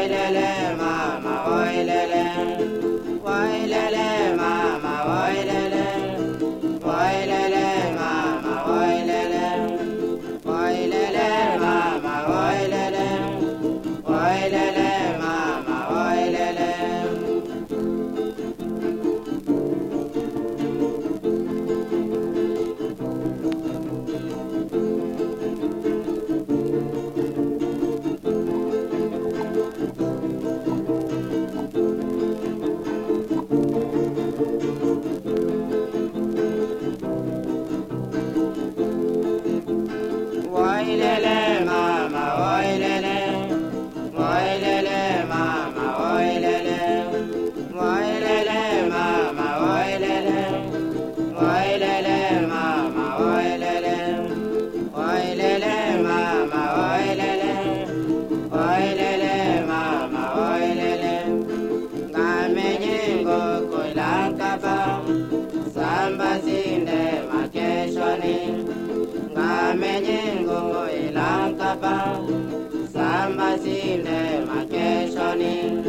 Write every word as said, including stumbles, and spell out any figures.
Wailele mama, wailele, wailele mama, wailele, wailele mama, wailele, wailele mama, wailele, wailele mama, wailele. Wailele mama, wailele, wailele mama, wailele, wailele mama, wailele, wailele mama, wailele, wailele mama, wailele, wailele mama, wailele. Ngamenyengo kulankapa, samba sinde makeshoni. Ngamenyengo ilankapa, samba sinde makeshoni.